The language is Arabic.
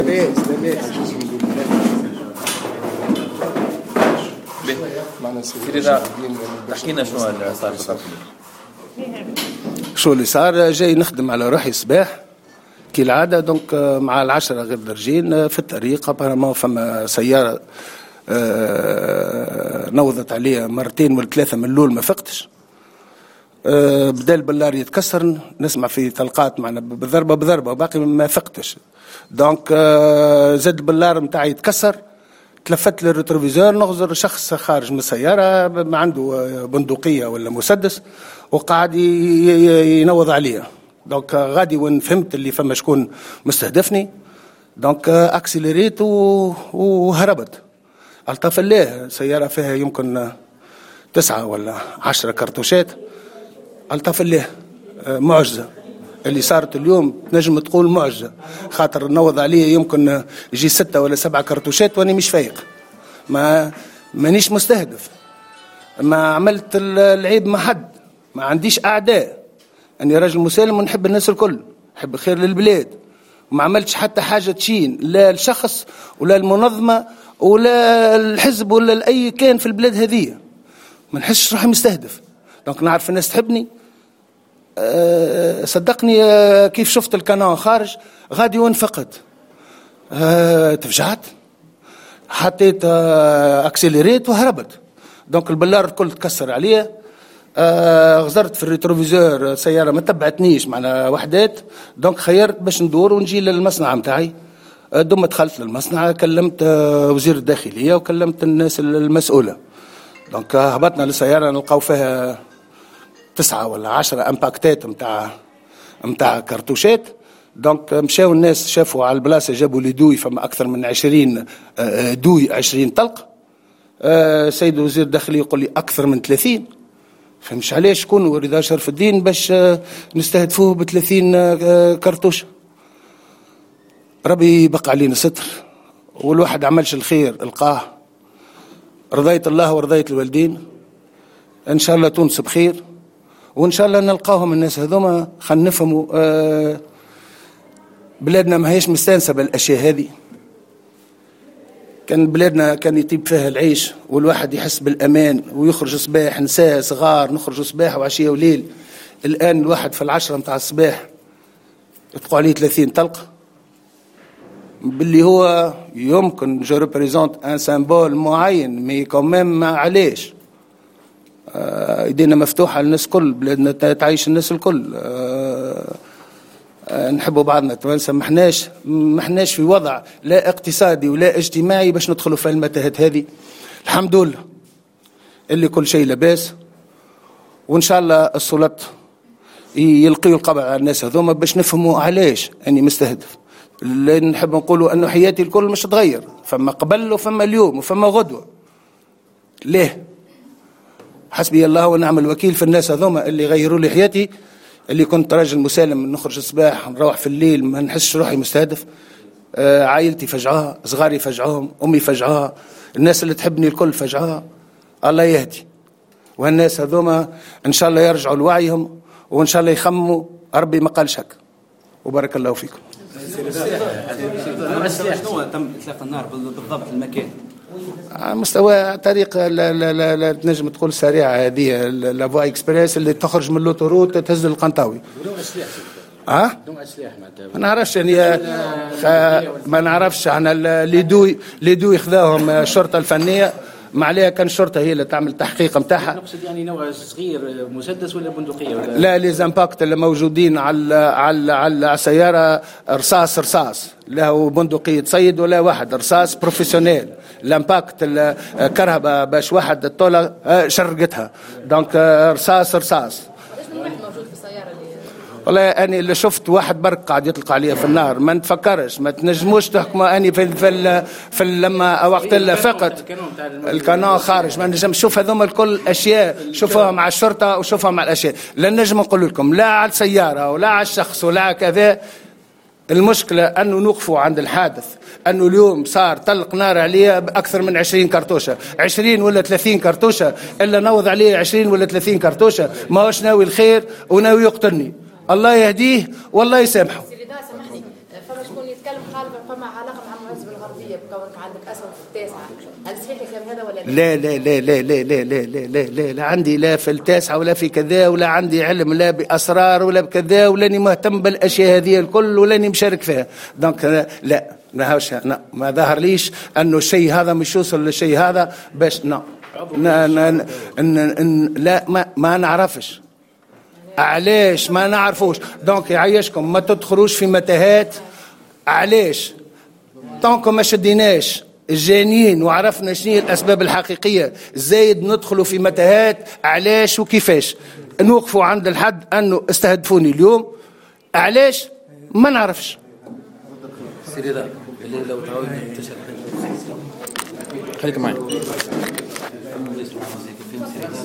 تحكينا شنو اللي صار بالضبط؟ شو اللي صار؟ جاي نخدم على روحي الصباح كالعادة، دونك مع 10 غير درجين في الطريق. ابارامون فما سيارة نوضت عليها مرتين ولا ثلاثة من اللول، ما فقتش. بدا البلار يتكسر، نسمع في طلقات معنا بضربة وباقي ما فقتش. دونك زاد البلار متاعي يتكسر، تلفت للريتروفيزور، نغزر شخص خارج من السيارة ما عنده بندقية ولا مسدس وقاعد ينوض عليها. دونك غادي وين فهمت اللي فما شكون مستهدفني، دونك اكسلريت وهربت. الطف الله سيارة فيها يمكن 9 ولا 10 كرتوشات. الطف الله معجزة اللي صارت اليوم، تنجم تقول معجزة، خاطر نوض عليه يمكن يجي 6 ولا 7 كرتوشات واني مش فايق، مانيش مستهدف، ما عملت العيب مع حد، ما عنديش أعداء، أني راجل مسالم ونحب الناس الكل، نحب الخير للبلاد، وما عملتش حتى حاجة تشين لا الشخص ولا المنظمة ولا الحزب ولا لأي كان في البلاد هذه. ما نحسش روحي مستهدف. دونك نعرف الناس تحبني. صدقني كيف شفت القناة خارج غادي وانفقد، تفجعت، حطيت اكسلريت وهربت. دونك البلار الكل تكسر عليه. غزرت في الريتروفيزور سيارة ما تبعتنيش معنا وحدات، دونك خيرت باش ندور ونجي للمصنع متاعي. دوما دخلت للمصنع، كلمت وزير الداخلية وكلمت الناس المسؤولة. دونك هبطنا للسيارة نلقاو فيها 9 ولا 10 امباكتات متاع كرتوشات. دونك مشاو الناس شافوا على البلاصة، جابوا لي دوي، فما أكثر من 20 دوي، 20 طلق. سيد وزير الداخلية يقول لي أكثر من 30. فمش علاش شكون رضا شرف الدين باش نستهدفوه ب30 كرتوش. ربي بقى علينا ستر، والواحد عملش الخير القاه. رضيت الله ورضيت الوالدين، ان شاء الله تونس بخير، وان شاء الله نلقاهم الناس هذوما. خلينا نفهموا بلادنا ما هيش مستانسه بالاشياء هذه. كان بلادنا كان يطيب فيها العيش والواحد يحس بالامان ويخرج صباح، نساء صغار نخرج صباح وعشيه وليل. الان الواحد في 10 متاع الصباح يطلقوا عليه 30 طلق، باللي هو يمكن جو ريبريزونت ان سامبول معين، مي كوميم ما علاش. ايدينا مفتوحه للناس الكل، بلادنا تعيش الناس الكل. نحبوا بعضنا توانسه، ما احناش في وضع لا اقتصادي ولا اجتماعي باش ندخلوا في المتاهات هذه. الحمد لله اللي كل شيء لاباس، وان شاء الله السلطات يلقيوا القبض على الناس هذوما باش نفهموا علاش اني مستهدف. لان نحب نقولوا انه حياتي الكل مش تغير، فما قبل وفما اليوم وفما غدوه. ليه؟ حسبي الله ونعم الوكيل في الناس هذوما اللي غيروا لي حياتي. اللي كنت راجل مسالم، نخرج الصباح نروح في الليل ما نحسش روحي مستهدف. عائلتي فجعوها، صغاري فجعوهم، امي فجعوها، الناس اللي تحبني الكل فجعوها. الله يهدي، والناس هذوما ان شاء الله يرجعوا لوعيهم، وان شاء الله يخموا. ربي ما قالش هكا، وبارك الله فيكم. شنو تم اطلاق النار بالضبط المكان؟ مستوى طريقة لا تنجم تقول سريعة، هذه لافوا اكسبريس اللي تخرج من لوتوروت تهز القنطاوي. بدون اسلحه. بدون اسلحه ما نعرفش يعني، ما نعرفش احنا لي دوي خذاهم الشرطة الفنية، ما عليها كان الشرطة هي اللي تعمل تحقيق نتاعها. نقصد يعني نوع صغير، مسدس ولا بندقية ولا؟ لا، لي زامباكت اللي موجودين على السيارة رصاص، لا بندقية صيد ولا واحد، رصاص بروفيسيونيل. الامباكت الكرهبة باش واحد الطولة شرقتها، دونك رصاص. والله أنا اللي شفت واحد برك قاعد يطلق عليها في النار، ما نتفكرش، ما تنجموش تحكموا. أني في لما وقت اللي فقط القناة خارج، ما نجم نشوف هذوما الكل أشياء شوفوها مع الشرطة وشوفوها مع الأشياء. لا نجم نقول لكم لا على السيارة ولا على الشخص ولا على كذا. المشكلة أنه نوقفوا عند الحادث، أنه اليوم صار طلق نار عليه بأكثر من 20 كرتوشة، 20 ولا 30 كرتوشة، إلا نوض عليه 20 ولا 30 كرتوشة. ما هوش ناوي الخير وناوي يقتلني. الله يهديه والله يسامحه. سامحني، فما شكون يتكلم خالف، فما علاقة عم معز بالغربيه بكونك عندك اسهم في التاسعه، هل صحيح الكلام هذا ولا لا؟ لا لا لا لا لا لا لا لا لا لا عندي لا في التاسعه ولا في كذا، ولا عندي علم لا باسرار ولا بكذا، ولاني مهتم بالاشياء هذه الكل ولاني مشارك فيها. دونك لا ما ظهر ليش انه الشيء هذا مش يوصل للشيء هذا باش لا ما نعرفش. علاش ما نعرفوش؟ دونك يعيشكم ما تدخلوش في متاهات. علاش؟ طونكم ما شديناش الجانين وعرفنا شنو الأسباب الحقيقية زايد ندخلوا في متاهات. علاش وكيفاش؟ نوقفوا عند الحد أنه استهدفوني اليوم. علاش؟ ما نعرفش. سيدي لو تعاود خليك معي.